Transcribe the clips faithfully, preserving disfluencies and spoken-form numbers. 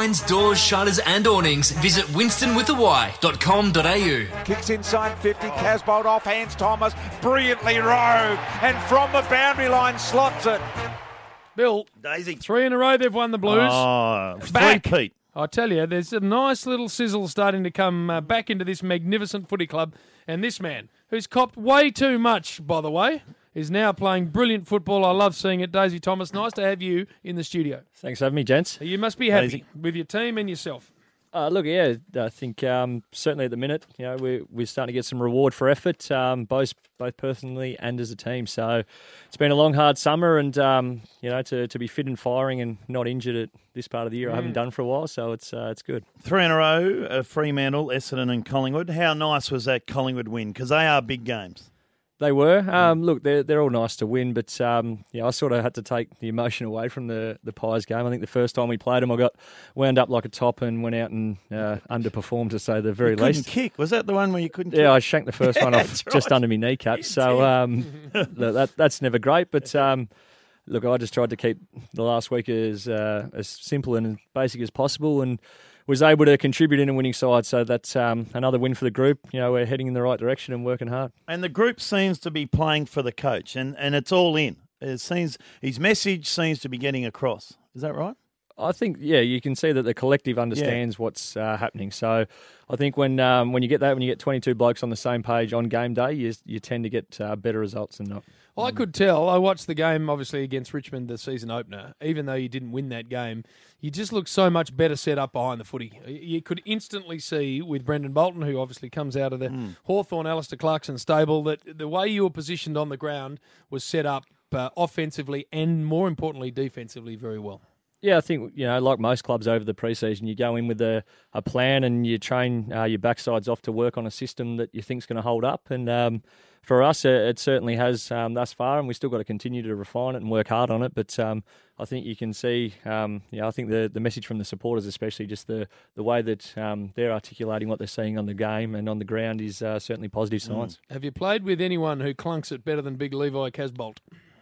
blinds, doors, shutters and awnings, visit winston with a y dot com dot a u. Kicks inside fifty, Casbolt off hands Thomas, brilliantly rode, and from the boundary line slots it. Bill, Daisy. Three in a row they've won the Blues. Oh, Back. three-peat. I tell you, there's a nice little sizzle starting to come uh, back into this magnificent footy club. And this man, who's copped way too much, by the way, is now playing brilliant football. I love seeing it. Daisy Thomas, nice to have you in the studio. Thanks for having me, gents. You must be happy Daisy. with your team and yourself. Uh, look, yeah, I think um, certainly at the minute, you know, we're, we're starting to get some reward for effort, um, both both personally and as a team. So it's been a long, hard summer, and um, you know, to, to be fit and firing and not injured at this part of the year, Mm. I haven't done for a while. So it's uh, it's good. Three in a row, uh, Fremantle, Essendon and Collingwood. How nice was that Collingwood win? Because they are big games. They were. Um, look, they're they're all nice to win, but um, yeah, I sort of had to take the emotion away from the, the Pies game. I think the first time we played them, I got wound up like a top and went out and uh, underperformed, to say the very You couldn't least. kick. Was that the one where you couldn't Yeah, kick? I shanked the first one off That's just right. under my kneecap. So um, look, that that's never great. But um, look, I just tried to keep the last week as uh, as simple and basic as possible, and was able to contribute in a winning side. So that's um, another win for the group. You know, we're heading in the right direction and working hard. And the group seems to be playing for the coach, and, and it's all in. It seems his message seems to be getting across. Is that right? I think, yeah, you can see that the collective understands yeah. what's uh, happening. So I think when um, when you get that, when you get twenty-two blokes on the same page on game day, you, you tend to get uh, better results than not. Well, I could tell. I watched the game, obviously, against Richmond, the season opener. Even though you didn't win that game, you just looked so much better set up behind the footy. You could instantly see with Brendan Bolton, who obviously comes out of the mm. Hawthorn, Alistair Clarkson stable, that the way you were positioned on the ground was set up uh, offensively and, more importantly, defensively very well. Yeah, I think, you know, like most clubs over the preseason, you go in with a, a plan and you train uh, your backsides off to work on a system that you think's going to hold up. And um, for us, it, it certainly has um, thus far, and we've still got to continue to refine it and work hard on it. But um, I think you can see, um, you know, I think the, the message from the supporters, especially just the, the way that um, they're articulating what they're seeing on the game and on the ground, is uh, certainly positive signs. Mm. Have you played with anyone who clunks it better than Big Levi Casbolt?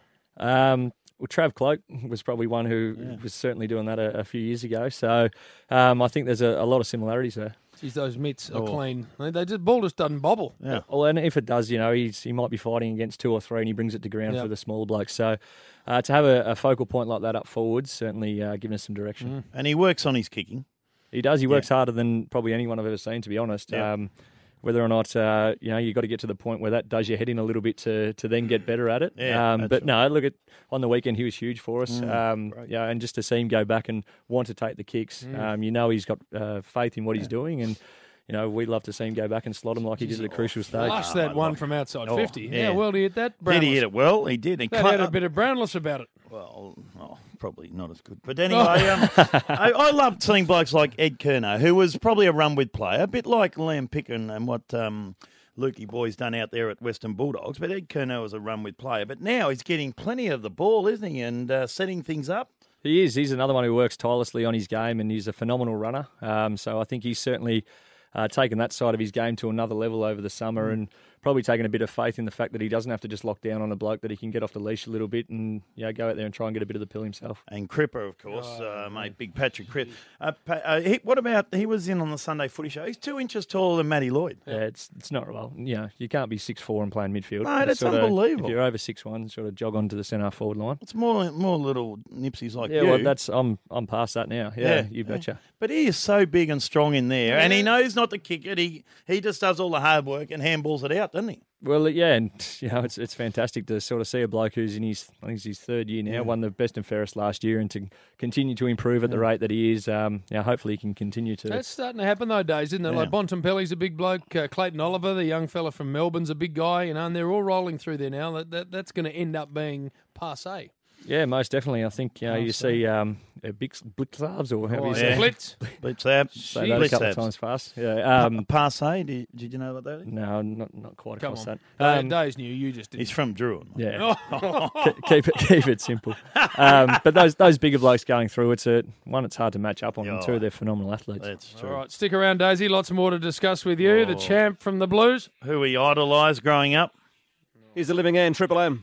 Um, well, Trav Cloak was probably one who yeah. was certainly doing that a, a few years ago. So um, I think there's a, a lot of similarities there. Geez, those mitts are oh. clean. They just ball just doesn't bobble. Yeah. Well, and if it does, you know, he's he might be fighting against two or three, and he brings it to ground yep. for the smaller blokes. So uh, to have a, a focal point like that up forwards, certainly uh, giving us some direction. Mm. And he works on his kicking. He does. He works yeah. harder than probably anyone I've ever seen, to be honest. Yeah. Um, whether or not, uh, you know, you've got to get to the point where that does your head in a little bit to, to then get better at it. Yeah, um, but right. no, look, at on the weekend he was huge for us. Mm, um, yeah, and just to see him go back and want to take the kicks, mm. um, you know he's got uh, faith in what yeah. he's doing, and you know, we'd love to see him go back and slot him like he did at a crucial stage. Flush that one from outside oh, fifty. Yeah. How well did he hit that? Brownless. Did he hit it well? He did. He that had a bit of Brownless about it. Well, oh, probably not as good. But anyway, um, I, I loved seeing blokes like Ed Kerno, who was probably a run-with player, a bit like Liam Picken and what um, Lukey Boy's done out there at Western Bulldogs. But Ed Kerno was a run-with player. But now he's getting plenty of the ball, isn't he, and uh, setting things up. He is. He's another one who works tirelessly on his game, and he's a phenomenal runner. Um, so I think he's certainly uh, taken that side of his game to another level over the summer, mm. and probably taken a bit of faith in the fact that he doesn't have to just lock down on a bloke, that he can get off the leash a little bit and you know, go out there and try and get a bit of the pill himself. And Cripper, of course, oh, uh, mate, big Patrick Cripper. Uh, uh, he, what about, he was in on the Sunday Footy Show. He's two inches taller than Matty Lloyd. Yeah, it's it's not, well, you know, you can't be six foot four and playing midfield. No, that's sort unbelievable. Of, if you're over six foot one, sort of jog onto the centre forward line. It's more more little nipsies like yeah, you. Yeah, well, that's, I'm, I'm past that now. Yeah, yeah you betcha. Yeah. But he is so big and strong in there, yeah. and he knows not to kick it. He, he just does all the hard work and handballs it out, doesn't he? Well, yeah, and you know it's it's fantastic to sort of see a bloke who's in his I think it's his third year now, yeah. won the best and fairest last year, and to continue to improve at yeah. the rate that he is. Um, you know, hopefully he can continue to. That's starting to happen though, days, isn't it? Yeah. Like Bontempelli's a big bloke, uh, Clayton Oliver, the young fella from Melbourne's a big guy, you know, and they're all rolling through there now. That, that that's going to end up being passé. Yeah, most definitely. I think you know, you see um, big blitzabs or however oh, you say yeah. Blitz. Blitzab. Say that a couple of times fast. Yeah. Um, Passé, did, did you know what that is? No, not not quite Come across on. that. Um, Days knew, you just didn't. He's from Druin. Yeah. keep it keep it simple. Um, but those those bigger blokes going through, it's a one, it's hard to match up on, oh, and two, they're phenomenal athletes. That's true. All right, stick around, Daisy. Lots more to discuss with you. Oh. The champ from the Blues. Who we idolised growing up. Here's the living end, Triple M.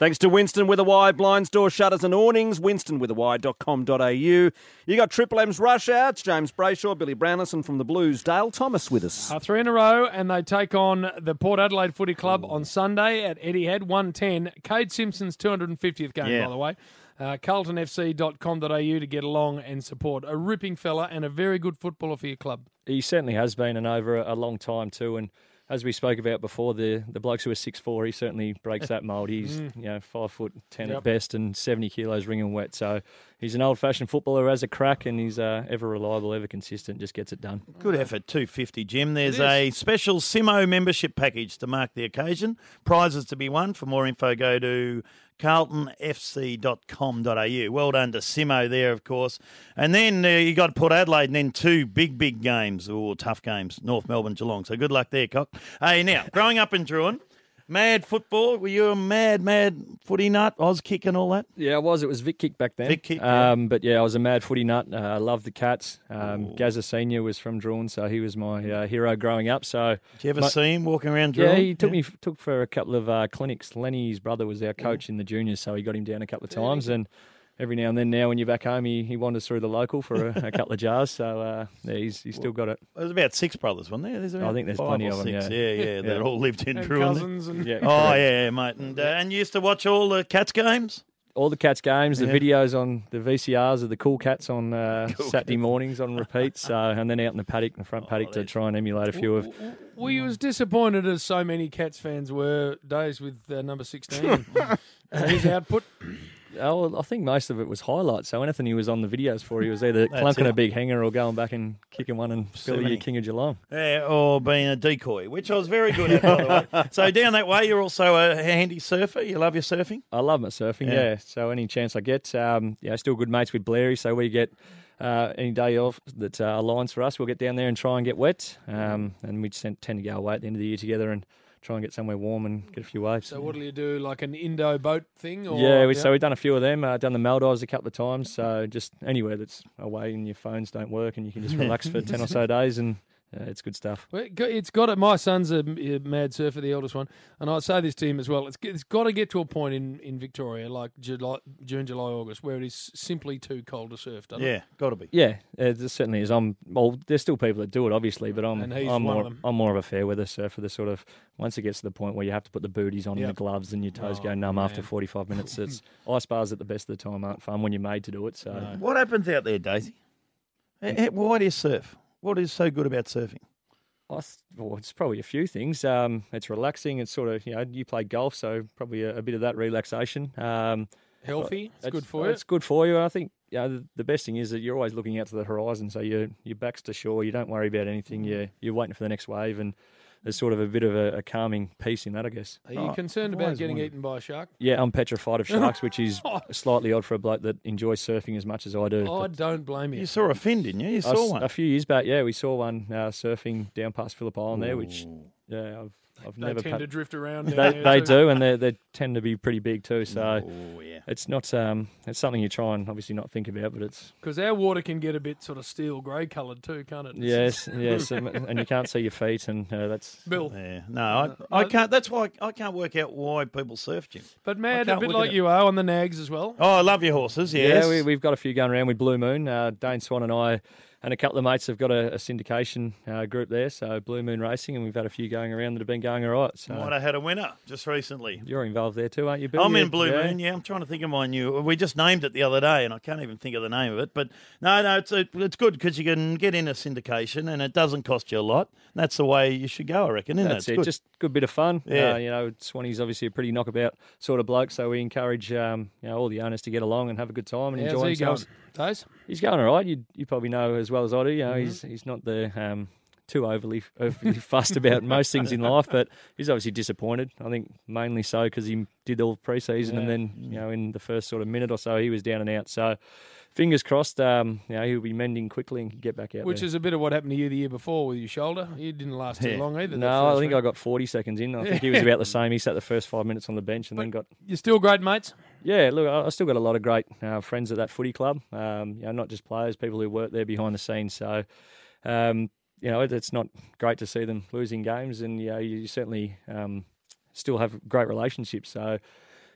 Thanks to Winston with a Y, blinds, doors, shutters and awnings, winston with a y dot com dot a u. You got Triple M's Rush Hour. It's James Brayshaw, Billy Brownlison from the Blues. Dale Thomas with us. Uh, three in a row, and they take on the Port Adelaide Footy Club on Sunday at Etihad, one ten. Cade Simpson's two hundred fiftieth game, Yeah. by the way. Uh, carlton f c dot com dot a u to get along and support. A ripping fella and a very good footballer for your club. He certainly has been, and over a, a long time too. And as we spoke about before, the the blokes who are six foot four, he certainly breaks that mould. He's you know five foot ten Yep. at best and seventy kilos ringing wet. So he's an old fashioned footballer, has a crack, and he's uh, ever reliable, ever consistent. Just gets it done. Good effort, two fifty, Jim. There's It is. a special Simo membership package to mark the occasion. Prizes to be won. For more info, go to carlton f c dot com dot a u. Well done to Simo there, of course. And then uh, you got Port Adelaide and then two big, big games, or tough games, North Melbourne, Geelong. So good luck there, Cock. Hey, now, growing up in Druin, mad football. Were you a mad, mad footy nut, Oz kick and all that? Yeah, I was. It was Vic Kick back then. Vic Kick, yeah. um, But yeah, I was a mad footy nut. Uh, I loved the Cats. Um, Gazza Senior was from Drawn, so he was my uh, hero growing up. So Did you ever my- see him walking around Yeah, Druin? he took me took for a couple of uh, clinics. Lenny, his brother, was our coach in the juniors, so he got him down a couple of times. And every now and then, now when you're back home, he, he wanders through the local for a, a couple of jars. So uh, yeah, he's he's still got it. There's about six brothers, wasn't there? There's about think there's five plenty or of them, six. yeah. Yeah, yeah, that Yeah. all lived in And Druin. cousins and Yeah. Oh, yeah, mate. And, uh, and you used to watch all the Cats games? All the Cats games, the Yeah. videos on the V C Rs of the Cool Cats on uh, Cool Saturday Cats. mornings on repeat. So and then out in the paddock, in the front paddock, to that's- try and emulate a few of. Were you as disappointed as so many Cats fans were days with uh, number sixteen and his output? Oh, well, I think most of it was highlights. So anything he was on the videos for, he was either That's clunking it. a big hanger or going back and kicking one and Billy, many. you King of Geelong. Yeah, or being a decoy, which I was very good at, by the way. So down that way, you're also a handy surfer. You love your surfing? I love my surfing, Yeah. yeah. So any chance I get, um, yeah, still good mates with Blairy. So we get uh, any day off that uh, aligns for us, we'll get down there and try and get wet. Um, and we just tend to go away at the end of the year together and try and get somewhere warm and get a few waves. So what do you do, like an Indo boat thing? Or, yeah, we, so we've done a few of them. Uh, done the Maldives a couple of times. So just anywhere that's away and your phones don't work and you can just relax for ten or so days, and uh, it's good stuff. Well, it got- It's got it. My son's a, a mad surfer, the eldest one, and I say this to him as well. It's, it's got to get to a point in, in Victoria, like July, June, July, August, where it is simply too cold to surf. Doesn't it? Yeah, got to be. Yeah, it certainly is. I'm well. There's still people that do it, obviously, but I'm And he's I'm one more of them. I'm more of a fair weather surfer. The sort of once it gets to the point where you have to put the booties on and Yep. the gloves and your toes Oh, go numb after man. forty-five minutes. It's ice bars at the best of the time aren't fun when you're made to do it. So No. What happens out there, Daisy? Eh, eh, Why do you surf? What is so good about surfing? I th- well, it's probably a few things. Um, it's relaxing. It's sort of you know you play golf, so probably a, a bit of that relaxation. Um, Healthy. It's, good for It's good for you. And I think you know, the, the best thing is that you're always looking out to the horizon, so your your back's to shore. You don't worry about anything. You you're waiting for the next wave, and there's sort of a bit of a, a calming peace in that, I guess. you. Are you Oh, concerned I've about always getting wondered. eaten by a shark? Yeah, I'm petrified of sharks, which is slightly odd for a bloke that enjoys surfing as much as I do. I But don't blame you. You saw a fin, didn't you? You I saw s- one. a few years back. Yeah, we saw one uh, surfing down past Phillip Island there, which yeah, I've I've They never. tend pa- to drift around. down they there they too. do, and they they tend to be pretty big too. So. Oh, yeah. It's not. Um, it's something you try and obviously not think about, but it's Because our water can get a bit sort of steel grey coloured too, can't it? yes, yes, um, and you can't see your feet, and uh, that's Bill. Yeah, no, I, I can't. That's why I can't work out why people surf, Jim. But mad, a can't bit look at like it. you are on the nags as well. Oh, I love your horses. Yes, yeah. We, we've got a few going around with Blue Moon. Uh, Dane Swan and I, and a couple of mates have got a, a syndication uh, group there, so Blue Moon Racing, and we've had a few going around that have been going all right. So might have had a winner just recently. you're involved there too, aren't you, Bill? I'm You- in Blue yeah. Moon. Yeah, I'm trying to think of my new. We just named it the other day, and I can't even think of the name of it. But no, no, it's a, it's good because you can get in a syndication, and it doesn't cost you a lot. That's the way you should go, I reckon. Isn't That's it? it. It's good. Just good bit of fun. Yeah. Uh, you know, Swanee's obviously a pretty knockabout sort of bloke, so we encourage um, you know all the owners to get along and have a good time and How's enjoy he going? themselves. Days? He's going all right. You you probably know as well as I do. You know, Mm-hmm. he's he's not the um, too overly overly fussed about most things in life, but he's obviously disappointed. I think mainly so because he did all pre-season and then you know in the first sort of minute or so he was down and out. So fingers crossed, um, you know, he'll be mending quickly and can get back out Which there. is a bit of what happened to you the year before with your shoulder. You didn't last too Yeah. long either. that no, I first think I round. got forty seconds in. I think he was about the same. He sat the first five minutes on the bench and then got. You're still great mates? Yeah, look, I I still got a lot of great uh, friends at that footy club. Um, you know, not just players, people who work there behind the scenes. So, um, you know, it, it's not great to see them losing games, and you know, you certainly um, still have great relationships. So,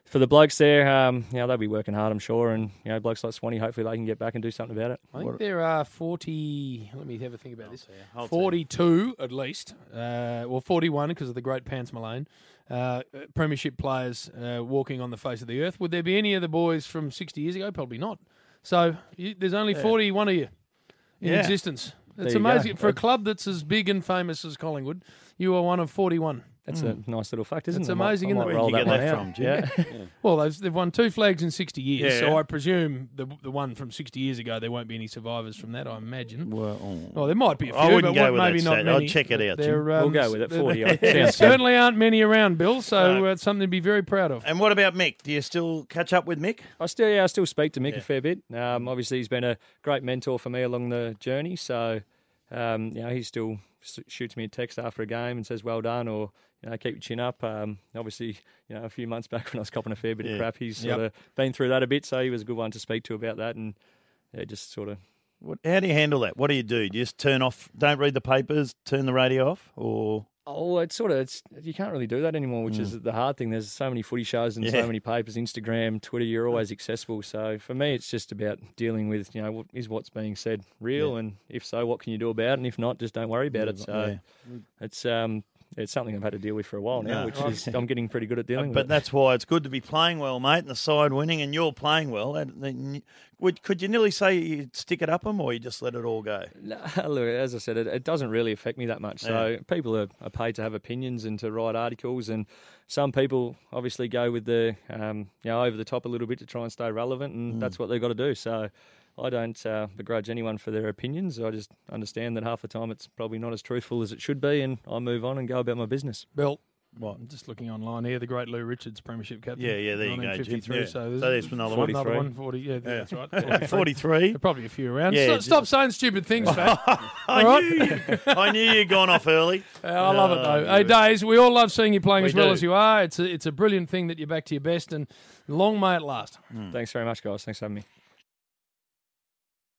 for the blokes there, um, you know, they'll be working hard, I'm sure, and you know, blokes like Swanee, hopefully they can get back and do something about it. I think there are forty. Let me have a think about this. I'll Forty-two at least, uh, well, forty-one because of the great Pants Malone. Uh, premiership players uh, walking on the face of the earth. Would there be any of the boys from sixty years ago? Probably not. So you, there's only Yeah. forty-one of you in Yeah. existence. It's you go. amazing for a club that's as big and famous as Collingwood. You are one of forty-one. That's a nice little fact, isn't It's it? I might- amazing, I isn't might it? roll Where'd you that get one that out. from, Yeah. Well, they've, they've won two flags in sixty years, Yeah. so I presume the the one from sixty years ago, there won't be any survivors from that, I imagine. Well, oh. Well, there might be a few, I wouldn't but go what- with maybe that not stat. I'll many. check it out, There, Jim. um, We'll go with it, there- forty. There Sounds good. certainly aren't many around, Bill, so No. uh, it's something to be very proud of. And what about Mick? Do you still catch up with Mick? I still, yeah, I still speak to Mick Yeah. a fair bit. Um, obviously, he's been a great mentor for me along the journey. So, um, you know, he still s- shoots me a text after a game and says, "Well done," or you know, "Keep your chin up." Um, obviously, you know, a few months back when I was copping a fair bit Yeah. of crap, he's Yep. sort of been through that a bit. So he was a good one to speak to about that, and yeah, just sort of. What, how do you handle that? What do you do? Do you just turn off, don't read the papers, turn the radio off? Or Oh, it's sort of it's you can't really do that anymore, which is the hard thing. There's so many footy shows and Yeah. so many papers, Instagram, Twitter. You're always accessible. So for me, it's just about dealing with you know what is what's being said real, Yeah. and if so, what can you do about it? And if not, just don't worry about it. So Yeah. it's um it's something I've had to deal with for a while now, No. which is I'm getting pretty good at dealing But with. that's why it's good to be playing well, mate, and the side winning, and you're playing well. That- that- Would, could you nearly say you stick it up them, or you just let it all go? No, look, as I said, it, it doesn't really affect me that much. So Yeah. people are, are paid to have opinions and to write articles, and some people obviously go with the um, you know over the top a little bit to try and stay relevant, and Mm. that's what they've got to do. So I don't uh, begrudge anyone for their opinions. I just understand that half the time it's probably not as truthful as it should be, and I move on and go about my business. Bill, What? I'm just looking online here. The great Lou Richards, premiership captain. Yeah, yeah, there you go, Jim. nineteen fifty-three. Yeah. So there's, So there's another one. Another one, forty-three. forty. Yeah, Yeah. that's right. forty-three. forty-three. There are probably a few around. Yeah, Stop, just- stop saying stupid things, Fat. I, All knew you, I knew you'd gone off early. Uh, I love it Oh, though. Hey, good. Days, we all love seeing you playing We as well do. as you are. It's a, it's a brilliant thing that you're back to your best, and long may it last. Thanks very much, guys. Thanks for having me.